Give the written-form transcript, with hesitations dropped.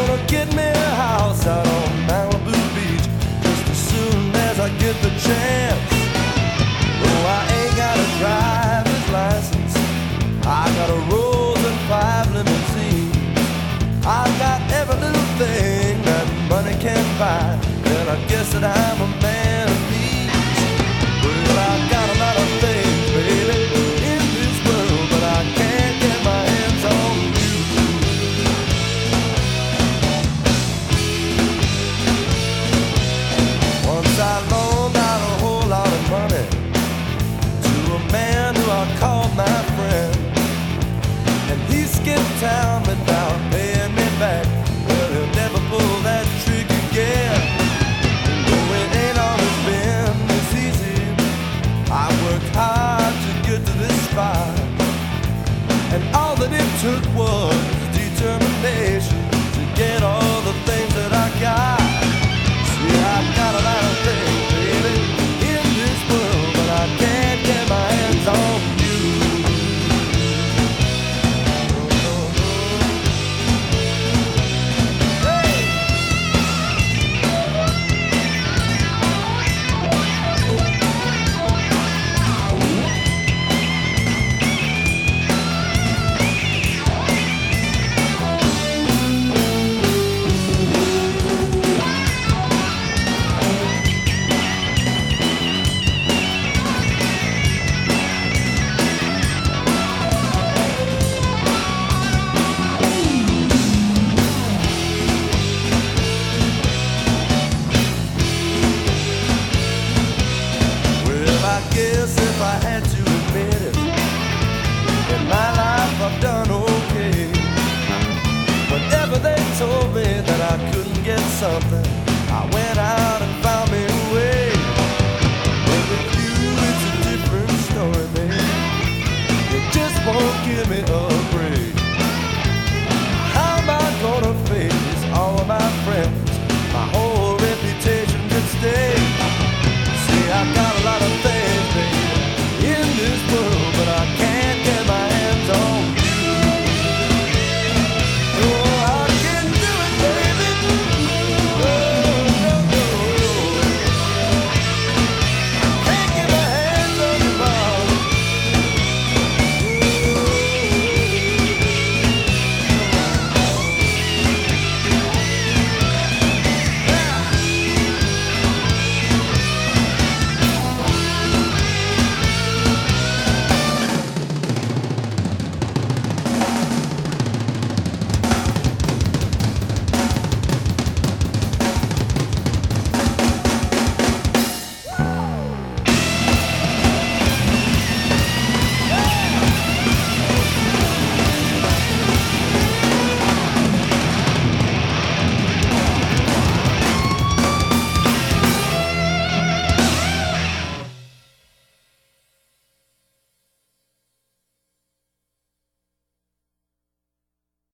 gonna get me a house out on Malibu Beach just as soon as I get the chance. Oh, I ain't got a driver's license, I got a Rolls and 5 limousines. I've got every little thing that money can buy, and I guess that I'm a man of means. Well, I've got a lot of things, baby, in this world, but I can't get my hands on you. Once I loaned out a whole lot of money to a man who I called my friend, and he skipped town without paying me back. Well, he'll never pull that trick again. Though it ain't always been this easy, I worked hard to get to this spot, and all that it took was determination to get all the things that I got. See, I've got a lot of things, baby, in this world, but I can't get my hands on you. I guess if I had to admit it, in my life I've done okay. Whenever they told me that I couldn't get something, I went out